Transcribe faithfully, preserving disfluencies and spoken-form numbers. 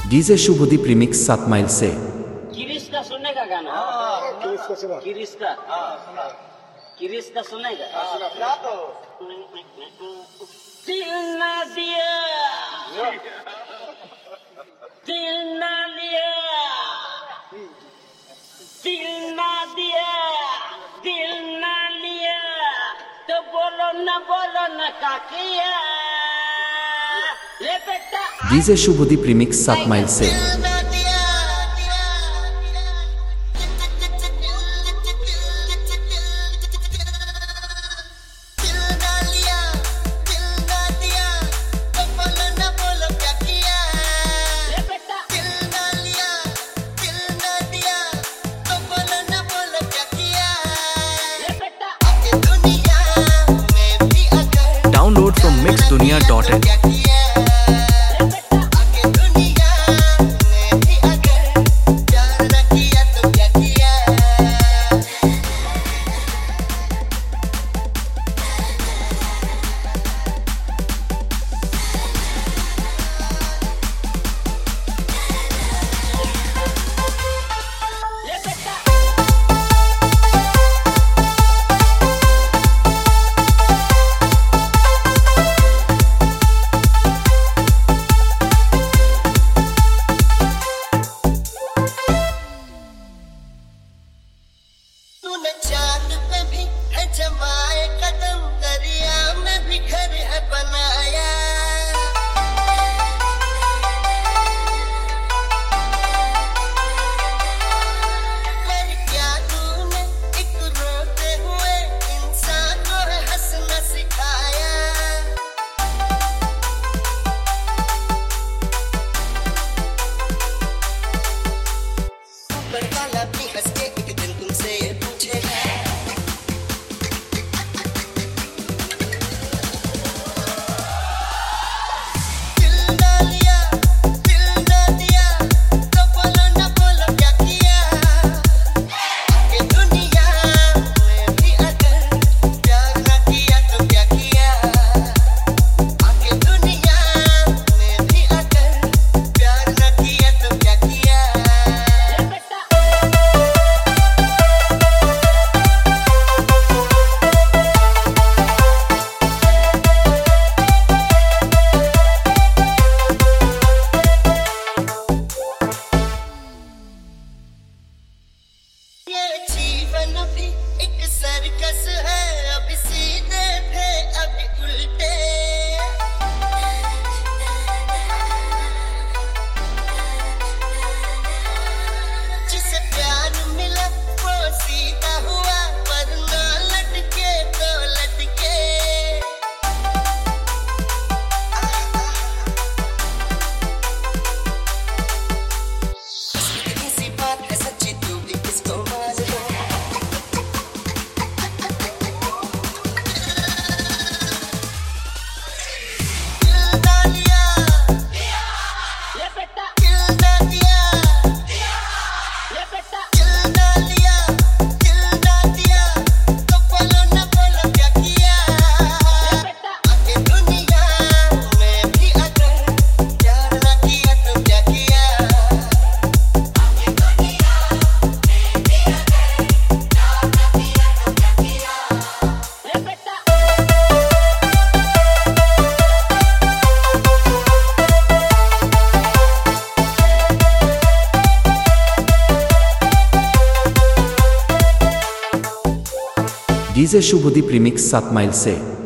DJ Shubhdeep remix सात mile से। किरिश का सुनने का गाना। किरिश का सुना। किरिश का किरिश का सुनेगा। दिल ना दिया दिल ना लिया दिल ना दिया दिल ना लिया तो बोलो ना बोलो ना क्या किया। ले बेटा डीजे शुभदीप रिमिक्स सात माइल से। Download from mix duniya dot in. जमाए कदम दरिया में भी घर है बनाया। पर क्या तूने एक रोते हुए इंसान को हंसना सिखाया। ऊपर वाला भी हंस के एक दिन तुमसे ये पूछेगा। जीवन भी एक सर्कस है, अभी सीधे थे अभी उल्टे। जिसे प्यार मिला वो सीधा हुआ, वरना लटके तो लटके। इतनी सी बात है सच्ची, तू भी किसको मान लो। डीजे शुभदीप रिमिक्स सात माइल से।